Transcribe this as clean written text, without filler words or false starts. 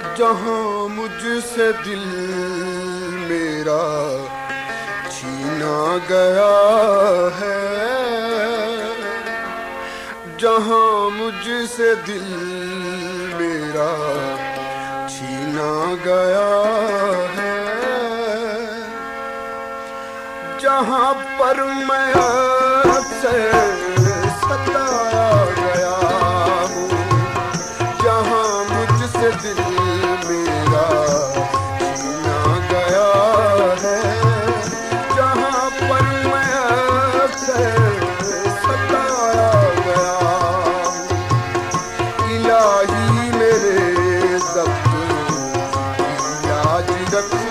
जहां मुझसे दिल मेरा छीना गया है, जहां मुझसे दिल मेरा छीना गया है, जहां पर मैं आपसे सताया गया हूँ, जहां मुझसे दिल मेरा छीना गया है, जहां पर मैं आपसे सताया गया हूँ, इलाही मेरे दफ्तर इलाज रख